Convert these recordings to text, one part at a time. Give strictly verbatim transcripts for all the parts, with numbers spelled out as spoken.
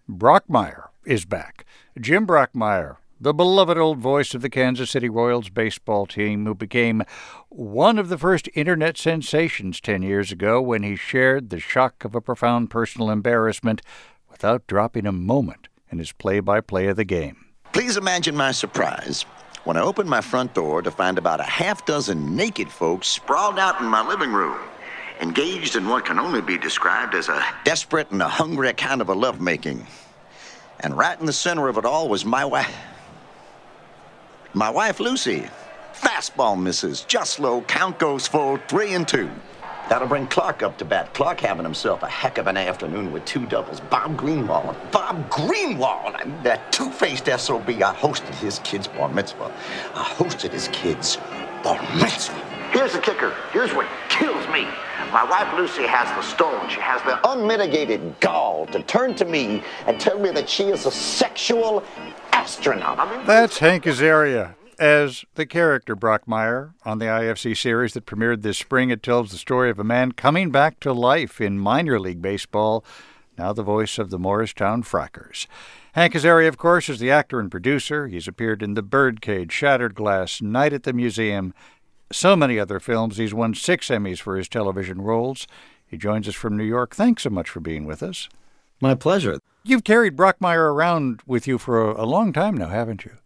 Brockmire is back. Jim Brockmire, the beloved old voice of the Kansas City Royals baseball team, who became one of the first internet sensations ten years ago when he shared the shock of a profound personal embarrassment without dropping a moment in his play-by-play of the game. Please imagine my surprise when I opened my front door to find about a half dozen naked folks sprawled out in my living room, engaged in what can only be described as a desperate and a hungry kind of a lovemaking. And right in the center of it all was my wife. My wife, Lucy. Fastball misses, just low, count goes full, three and two. That'll bring Clark up to bat. Clark having himself a heck of an afternoon with two doubles. Bob Greenwald. Bob Greenwald! I mean, that two-faced S O B. I hosted his kid's bar mitzvah. I hosted his kid's bar mitzvah. Here's the kicker. Here's what kills me. My wife, Lucy, has the stone. She has the unmitigated gall to turn to me and tell me that she is a sexual astronaut. I mean, That's Hank Azaria as the character Brockmire on the I F C series that premiered this spring. It tells the story of a man coming back to life in minor league baseball, now the voice of the Morristown Frackers. Hank Azaria, of course, is the actor and producer. He's appeared in The Birdcage, Shattered Glass, Night at the Museum, so many other films. He's won six Emmys for his television roles. He joins us from New York. Thanks so much for being with us. My pleasure. You've carried Brockmire around with you for a, a long time now, haven't you?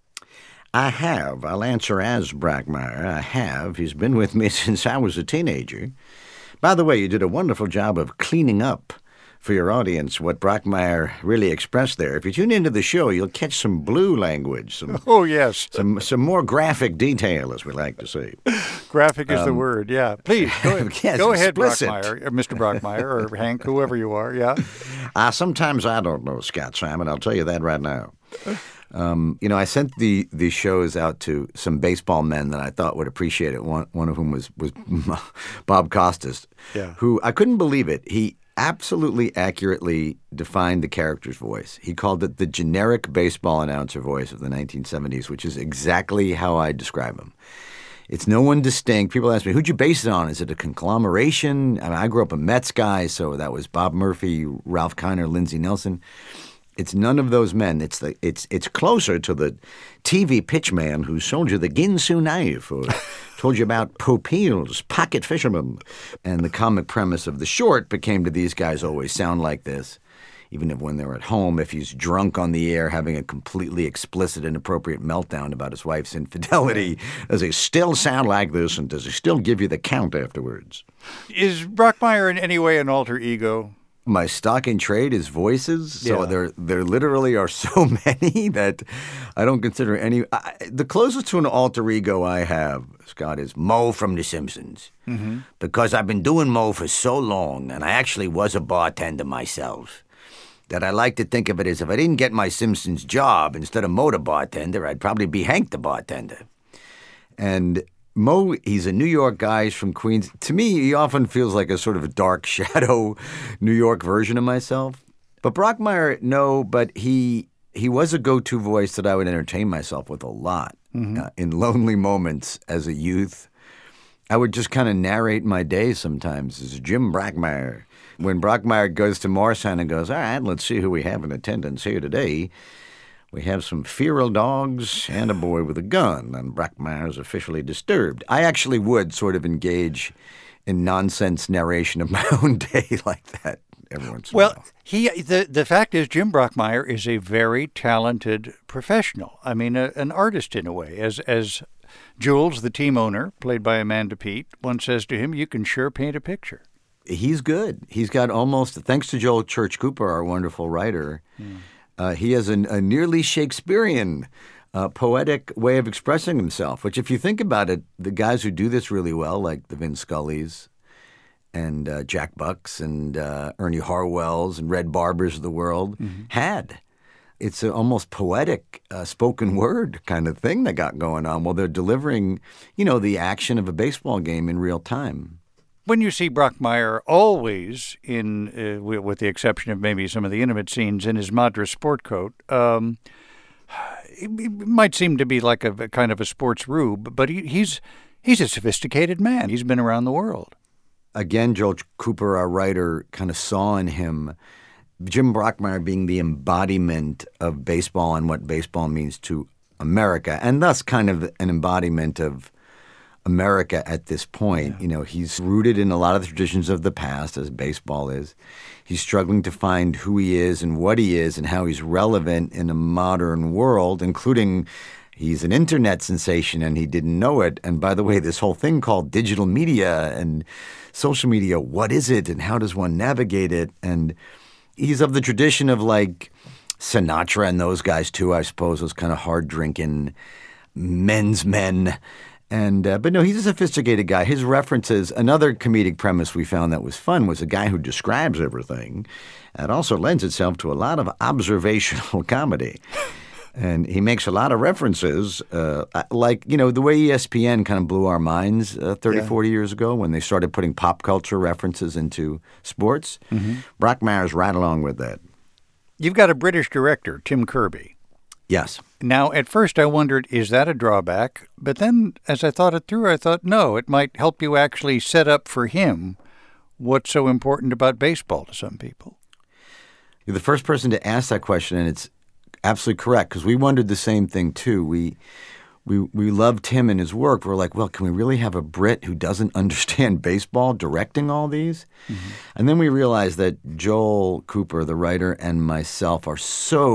I have. I'll answer as Brockmire. I have. He's been with me since I was a teenager. By the way, you did a wonderful job of cleaning up for your audience what Brockmire really expressed there. If you tune into the show, you'll catch some blue language. Some, oh, yes. Some some more graphic detail, as we like to say. Graphic is um, the word, yeah. Please, go ahead, yes, go ahead explicit. Brockmire, or Mister Brockmire, or Hank, whoever you are, yeah. Uh, sometimes I don't know, Scott Simon. I'll tell you that right now. Um, you know, I sent the, the shows out to some baseball men that I thought would appreciate it. One, one of whom was, was Bob Costas, yeah. who, I couldn't believe it. He absolutely accurately defined the character's voice. He called it the generic baseball announcer voice of the nineteen seventies, which is exactly how I describe him. It's no one distinct. People ask me, who'd you base it on? Is it a conglomeration? I mean, I grew up a Mets guy, so that was Bob Murphy, Ralph Kiner, Lindsey Nelson. It's none of those men. It's the it's it's closer to the T V pitchman who sold you the Ginsu knife or told you about Popeils, pocket fishermen. And the comic premise of the short became to these guys always sound like this, even if when they're at home, if he's drunk on the air having a completely explicit, inappropriate meltdown about his wife's infidelity, does he still sound like this and does he still give you the count afterwards? Is Brockmire in any way an alter ego? My stock in trade is voices, so Yeah. there there literally are so many that I don't consider any. I, the closest to an alter ego I have, Scott, is Moe from The Simpsons. Mm-hmm. Because I've been doing Moe for so long, and I actually was a bartender myself, that I like to think of it as if I didn't get my Simpsons job, instead of Moe the bartender, I'd probably be Hank the bartender. And Moe, he's a New York guy. He's from Queens. To me, he often feels like a sort of a dark shadow New York version of myself. But Brockmire, no, but he he was a go-to voice that I would entertain myself with a lot. Mm-hmm. Uh, in lonely moments as a youth, I would just kind of narrate my day sometimes as Jim Brockmire. When Brockmire goes to Morristown and goes, all right, let's see who we have in attendance here today. We have some feral dogs and a boy with a gun, and Brockmire's officially disturbed. I actually would sort of engage in nonsense narration of my own day like that every once in well, a while. he the the fact is, Jim Brockmire is a very talented professional. I mean, a, an artist in a way. As as Jules, the team owner, played by Amanda Peet, once says to him, "You can sure paint a picture." He's good. He's got almost, thanks to Joel Church Cooper, our wonderful writer. Mm. Uh, he has an, a nearly Shakespearean, uh, poetic way of expressing himself, which if you think about it, the guys who do this really well, like the Vin Scullys and uh, Jack Bucks and uh, Ernie Harwells and Red Barbers of the world, mm-hmm. had. It's an almost poetic uh, spoken word kind of thing they got going on while they're delivering, you know, the action of a baseball game in real time. When you see Brockmire always in, uh, with the exception of maybe some of the intimate scenes, in his Madras sport coat, um, it might seem to be like a, a kind of a sports rube, but he, he's he's a sophisticated man. He's been around the world. Again, Joel Cooper, our writer, kind of saw in him Jim Brockmire being the embodiment of baseball and what baseball means to America, and thus kind of an embodiment of America at this point. Yeah. You know, he's rooted in a lot of the traditions of the past, as baseball is. He's struggling to find who he is and what he is and how he's relevant in a modern world, including he's an internet sensation and he didn't know it. And by the way, this whole thing called digital media and social media, what is it and how does one navigate it? And he's of the tradition of like Sinatra and those guys too, I suppose, those kind of hard-drinking men's men. And uh, but no, he's a sophisticated guy. His references, another comedic premise we found that was fun was a guy who describes everything. It also lends itself to a lot of observational comedy. And he makes a lot of references, uh, like, you know, the way E S P N kind of blew our minds uh, thirty, yeah. forty years ago when they started putting pop culture references into sports. Mm-hmm. Brockmire's right along with that. You've got a British director, Tim Kirby. Yes. Now, at first I wondered, is that a drawback? But then as I thought it through, I thought, no, it might help you actually set up for him what's so important about baseball to some people. You're the first person to ask that question, and it's absolutely correct, because we wondered the same thing, too. We we we loved him and his work. We're like, well, can we really have a Brit who doesn't understand baseball directing all these? Mm-hmm. And then we realized that Joel Cooper, the writer, and myself are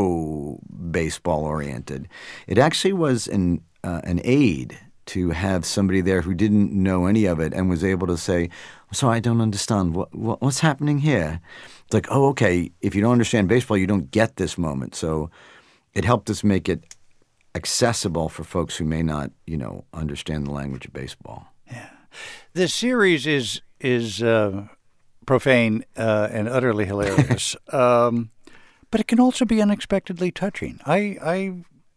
so baseball-oriented. It actually was an uh, an aid to have somebody there who didn't know any of it and was able to say, so I don't understand. What, what what's happening here? It's like, oh, okay, if you don't understand baseball, you don't get this moment. So it helped us make it accessible for folks who may not, you know, understand the language of baseball. Yeah. This series is is uh, profane uh, and utterly hilarious, um, but it can also be unexpectedly touching. I, I,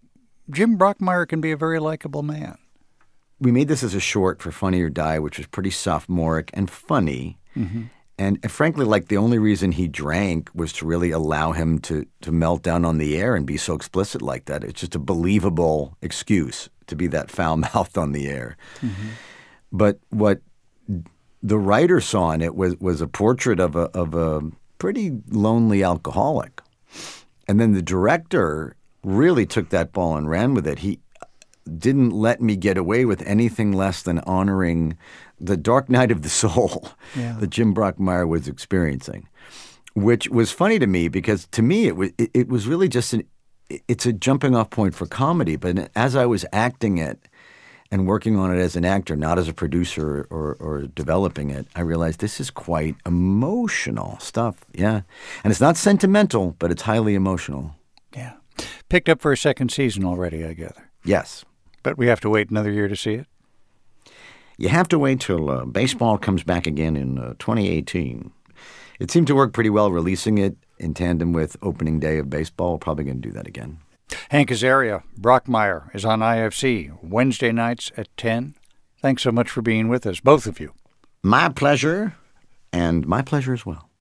Jim Brockmire can be a very likable man. We made this as a short for Funny or Die, which was pretty sophomoric and funny. Mm-hmm. And, and frankly, like the only reason he drank was to really allow him to, to melt down on the air and be so explicit like that. It's just a believable excuse to be that foul-mouthed on the air. Mm-hmm. But what the writer saw in it was, was a portrait of a, of a pretty lonely alcoholic. And then the director really took that ball and ran with it. He didn't let me get away with anything less than honoring the dark night of the soul yeah. that Jim Brockmire was experiencing, which was funny to me because to me it was it, it was really just an it's a jumping off point for comedy. But as I was acting it and working on it as an actor, not as a producer or, or developing it, I realized this is quite emotional stuff. Yeah, and it's not sentimental, but it's highly emotional. Yeah, picked up for a second season already, I gather. Yes. But we have to wait another year to see it? You have to wait till uh, baseball comes back again in uh, twenty eighteen. It seemed to work pretty well releasing it in tandem with opening day of baseball. We're probably going to do that again. Hank Azaria, Brockmire, is on I F C Wednesday nights at ten. Thanks so much for being with us, both of you. My pleasure, and my pleasure as well.